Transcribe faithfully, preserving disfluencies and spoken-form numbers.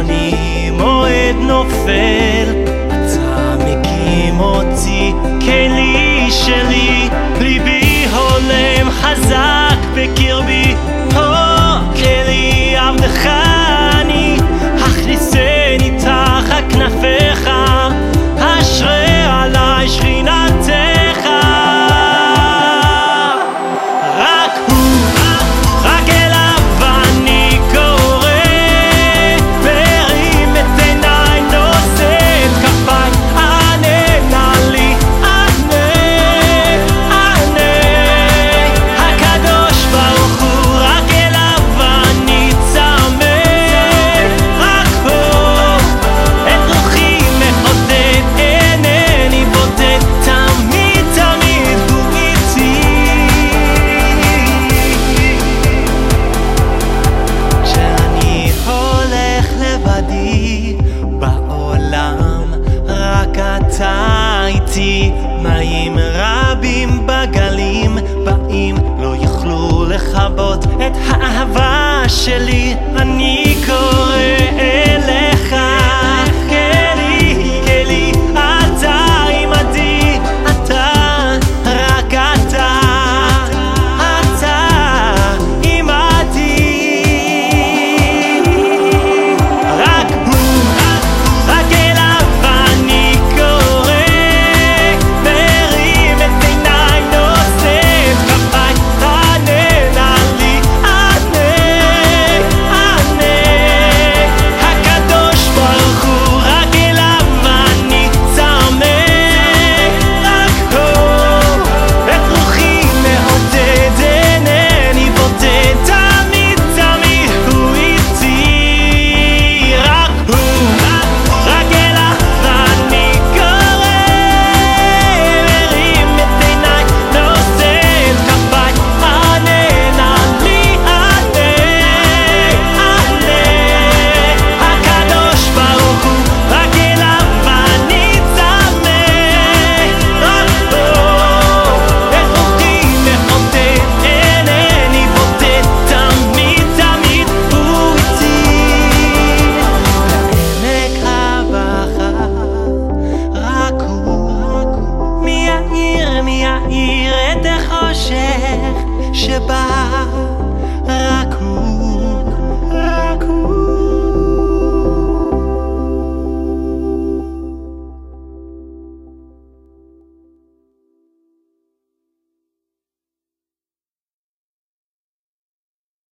כשאני מועד נופל אתה מקים אותי, כלי שלי, ליבי הולם חזק בקרבי. פה כלי עבדך אני, הכניסני תחת כנפיך, אשרה עלי שכינתך. רק הוא, רק אליו אני קורא, מרים את עיניי, נושא את כפיי, ענה נא לי, ענה, ענה. הקדוש ברוך הוא, רק אליו אני צמא, רק הוא את רוחי מעודד, אינני בודד, תמיד תמיד הוא איתי. כשאני הולך לבדי בעולם, רק אתה איתי. מים רבים בגלים באים, לא יוכלו לכבות את האהבה שלי. אני קורא אליך, כלי, כלי, אתה עימדי, אתה, רק אתה, אתה עימדי. רק הוא, רק אליו אני קורא, מרים את עיניי, נושא את כפיי, ענה נא לי, ענה, ענה. הקדוש ברוך הוא, רק אליו אני צמא, רק הוא את רוחי מעודד, אינני בודד, תמיד תמיד הוא איתי. רק הוא, רק אליו אני קורא, מרים את עיניי, נושא את כפיי, ענה נא לי, ענה, ענה. הקדוש ברוך הוא, רק אליו אני צמא, רק הוא את רוחי מעודד, אינני בודד, תמיד תמיד הוא איתי. לעמק הבחר, רק הוא, מי יאיר, מי יאיר את החושך שבא, רק הוא.